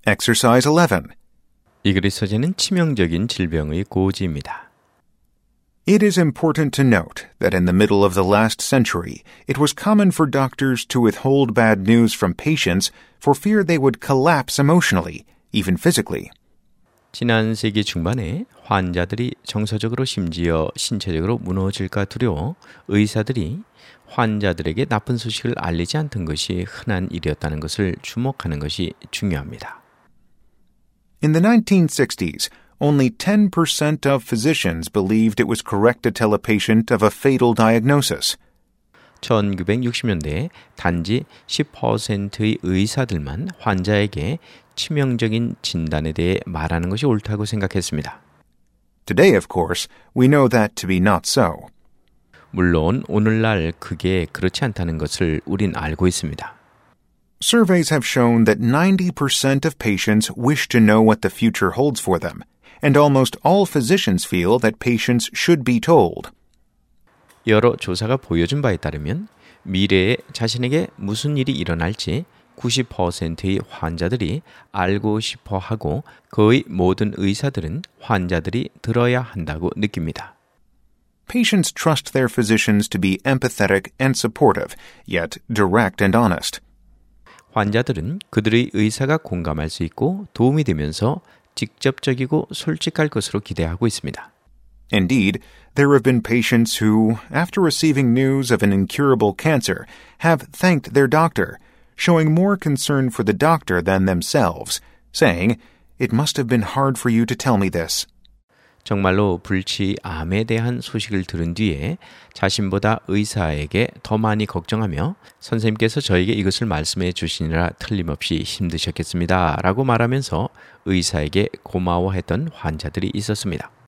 Exercise 11. 이 글의 소재는 치명적인 질병의 고지입니다. It is important to note that in the middle of the last century, it was common for doctors to withhold bad news from patients for fear they would collapse emotionally, even physically. 지난 세기 중반에 환자들이 정서적으로 심지어 신체적으로 무너질까 두려워 의사들이 환자들에게 나쁜 소식을 알리지 않던 것이 흔한 일이었다는 것을 주목하는 것이 중요합니다. In the 1960s, only 10% of physicians believed it was correct to tell a patient of a fatal diagnosis. 1960년대에 단지 10%의 의사들만 환자에게 치명적인 진단에 대해 말하는 것이 옳다고 생각했습니다. Today, of course, we know that to be not so. 물론 오늘날 그게 그렇지 않다는 것을 우린 알고 있습니다. Surveys have shown that 90% of patients wish to know what the future holds for them, and almost all physicians feel that patients should be told. 여러 조사가 보여준 바에 따르면 미래에 자신에게 무슨 일이 일어날지 90%의 환자들이 알고 싶어 하고 거의 모든 의사들은 환자들이 들어야 한다고 느낍니다. Patients trust their physicians to be empathetic and supportive, yet direct and honest. 환자들은 그들의 의사가 공감할 수 있고 도움이 되면서 직접적이고 솔직할 것으로 기대하고 있습니다. Indeed, there have been patients who, after receiving news of an incurable cancer, have thanked their doctor, showing more concern for the doctor than themselves, saying, "It must have been hard for you to tell me this." 정말로 불치암에 대한 소식을 들은 뒤에 자신보다 의사에게 더 많이 걱정하며 선생님께서 저에게 이것을 말씀해 주시느라 틀림없이 힘드셨겠습니다 라고 말하면서 의사에게 고마워했던 환자들이 있었습니다.